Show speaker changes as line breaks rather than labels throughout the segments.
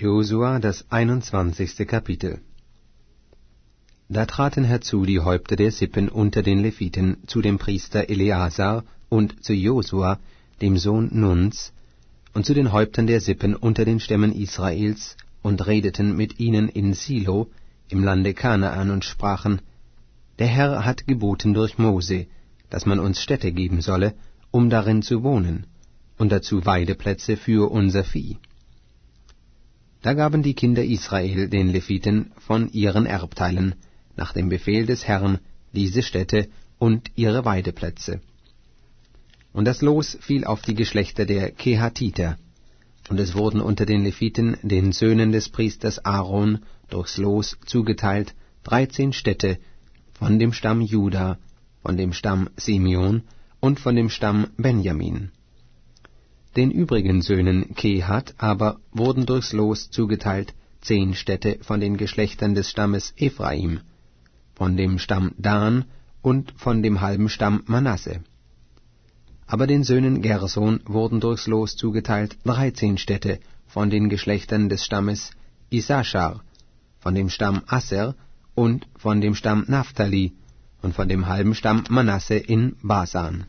Josua, das 21. Kapitel. Da traten herzu die Häupter der Sippen unter den Leviten zu dem Priester Eleazar und zu Josua, dem Sohn Nuns, und zu den Häuptern der Sippen unter den Stämmen Israels, und redeten mit ihnen in Silo im Lande Kanaan und sprachen: Der Herr hat geboten durch Mose, dass man uns Städte geben solle, um darin zu wohnen, und dazu Weideplätze für unser Vieh. Da gaben die Kinder Israel den Leviten von ihren Erbteilen nach dem Befehl des Herrn diese Städte und ihre Weideplätze. Und das Los fiel auf die Geschlechter der Kehatiter, und es wurden unter den Leviten, den Söhnen des Priesters Aaron, durchs Los zugeteilt 13 Städte von dem Stamm Juda, von dem Stamm Simeon und von dem Stamm Benjamin. Den übrigen Söhnen Kehat aber wurden durchs Los zugeteilt 10 Städte von den Geschlechtern des Stammes Ephraim, von dem Stamm Dan und von dem halben Stamm Manasse. Aber den Söhnen Gerson wurden durchs Los zugeteilt 13 Städte von den Geschlechtern des Stammes Issachar, von dem Stamm Aser und von dem Stamm Naphtali und von dem halben Stamm Manasse in Basan.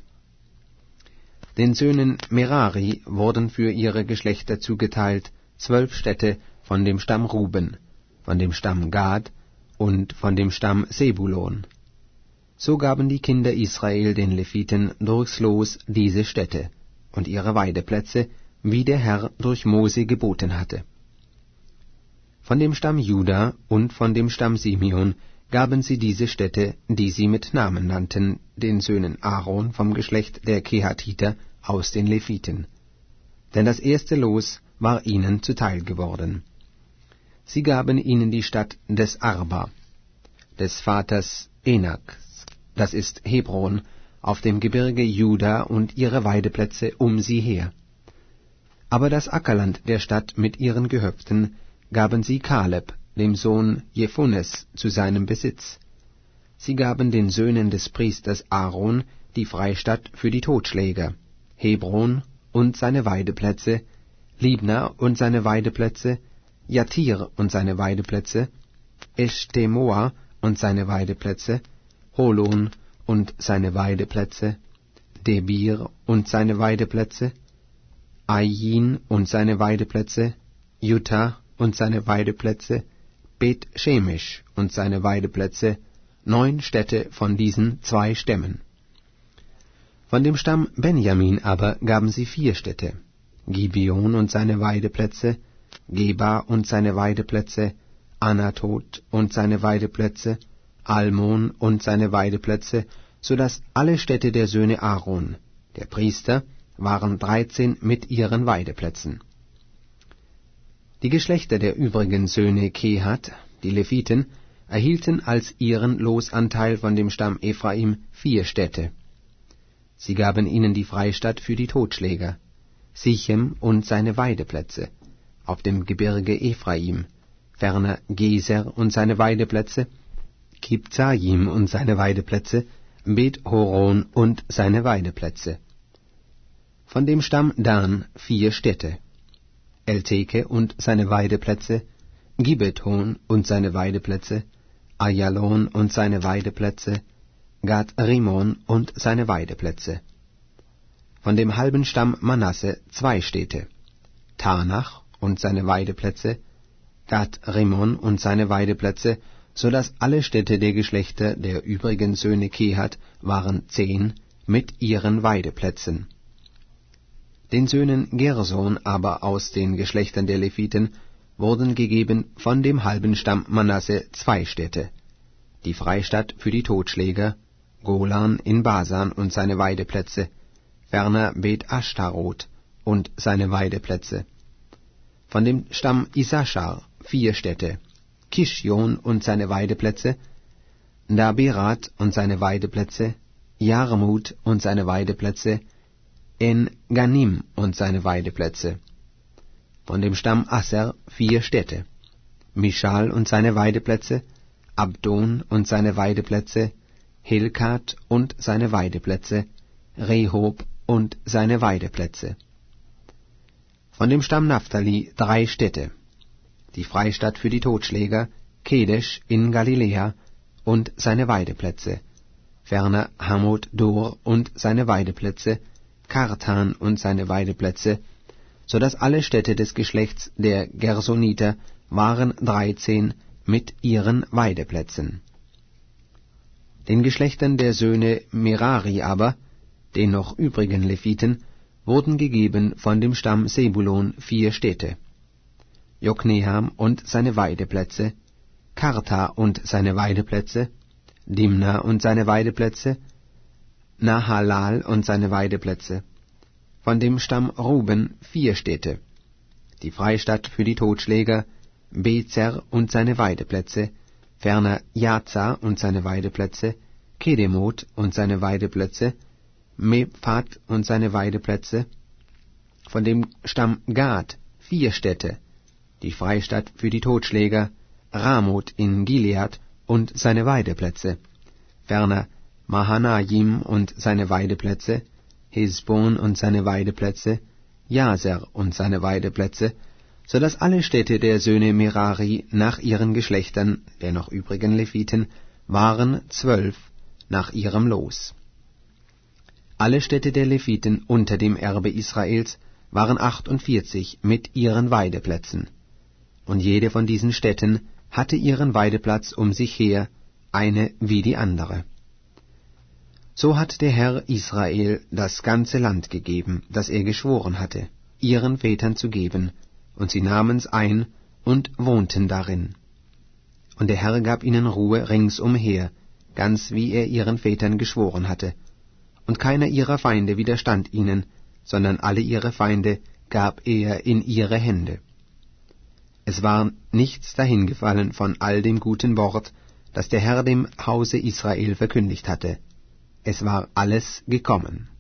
Den Söhnen Merari wurden für ihre Geschlechter zugeteilt 12 Städte von dem Stamm Ruben, von dem Stamm Gad und von dem Stamm Sebulon. So gaben die Kinder Israel den Leviten durchs Los diese Städte und ihre Weideplätze, wie der Herr durch Mose geboten hatte. Von dem Stamm Juda und von dem Stamm Simeon gaben sie diese Städte, die sie mit Namen nannten, den Söhnen Aaron vom Geschlecht der Kehatiter aus den Leviten. Denn das erste Los war ihnen zuteil geworden. Sie gaben ihnen die Stadt des Arba, des Vaters Enaks, das ist Hebron, auf dem Gebirge Juda und ihre Weideplätze um sie her. Aber das Ackerland der Stadt mit ihren Gehöften gaben sie Kaleb, dem Sohn Jephunes, zu seinem Besitz. Sie gaben den Söhnen des Priesters Aaron die Freistatt für die Totschläger, Hebron und seine Weideplätze, Libna und seine Weideplätze, Jatir und seine Weideplätze, Eshtemoa und seine Weideplätze, Holon und seine Weideplätze, Debir und seine Weideplätze, Ain und seine Weideplätze, Juta und seine Weideplätze, Bet Shemesh und seine Weideplätze, 9 Städte von diesen 2 Stämmen. Von dem Stamm Benjamin aber gaben sie 4 Städte, Gibeon und seine Weideplätze, Geba und seine Weideplätze, Anatot und seine Weideplätze, Almon und seine Weideplätze, so dass alle Städte der Söhne Aaron, der Priester, waren 13 mit ihren Weideplätzen. Die Geschlechter der übrigen Söhne Kehat, die Leviten, erhielten als ihren Losanteil von dem Stamm Ephraim 4 Städte. Sie gaben ihnen die Freistatt für die Totschläger, Sichem und seine Weideplätze, auf dem Gebirge Ephraim, ferner Geser und seine Weideplätze, Kibzajim und seine Weideplätze, Bet-Horon und seine Weideplätze. Von dem Stamm Dan 4 Städte, Elteke und seine Weideplätze, Gibeton und seine Weideplätze, Ayalon und seine Weideplätze, Gad-Rimon und seine Weideplätze. Von dem halben Stamm Manasse 2 Städte, Tanach und seine Weideplätze, Gad-Rimon und seine Weideplätze, so dass alle Städte der Geschlechter der übrigen Söhne Kehat waren 10 mit ihren Weideplätzen. Den Söhnen Gerson aber aus den Geschlechtern der Leviten wurden gegeben von dem halben Stamm Manasse 2 Städte, die Freistatt für die Totschläger, Golan in Basan und seine Weideplätze, ferner Bet Ashtarot und seine Weideplätze. Von dem Stamm Issachar 4 Städte, Kishjon und seine Weideplätze, Daberat und seine Weideplätze, Jarmut und seine Weideplätze, En-Ganim und seine Weideplätze. Von dem Stamm Aser 4 Städte, Mischal und seine Weideplätze, Abdon und seine Weideplätze, Helkat und seine Weideplätze, Rehob und seine Weideplätze. Von dem Stamm Naphtali 3 Städte, die Freistatt für die Totschläger, Kedesh in Galiläa und seine Weideplätze, ferner Hamot Dor und seine Weideplätze, Kartan und seine Weideplätze, so dass alle Städte des Geschlechts der Gersoniter waren 13 mit ihren Weideplätzen. Den Geschlechtern der Söhne Merari aber, den noch übrigen Leviten, wurden gegeben von dem Stamm Sebulon 4 Städte: Jokneam und seine Weideplätze, Karta und seine Weideplätze, Dimna und seine Weideplätze, Nahalal und seine Weideplätze. Von dem Stamm Ruben 4 Städte: die Freistatt für die Totschläger, Bezer und seine Weideplätze, ferner Jaza und seine Weideplätze, Kedemoth und seine Weideplätze, Mephat und seine Weideplätze. Von dem Stamm Gad 4 Städte: die Freistatt für die Totschläger, Ramoth in Gilead und seine Weideplätze, ferner Mahanaim und seine Weideplätze, Hesbon und seine Weideplätze, Jaser und seine Weideplätze, so dass alle Städte der Söhne Merari nach ihren Geschlechtern, der noch übrigen Leviten, waren 12 nach ihrem Los. Alle Städte der Leviten unter dem Erbe Israels waren 48 mit ihren Weideplätzen, und jede von diesen Städten hatte ihren Weideplatz um sich her, eine wie die andere. So hat der Herr Israel das ganze Land gegeben, das er geschworen hatte, ihren Vätern zu geben, und sie nahmen's ein und wohnten darin. Und der Herr gab ihnen Ruhe ringsumher, ganz wie er ihren Vätern geschworen hatte, und keiner ihrer Feinde widerstand ihnen, sondern alle ihre Feinde gab er in ihre Hände. Es war nichts dahingefallen von all dem guten Wort, das der Herr dem Hause Israel verkündigt hatte. Es war alles gekommen.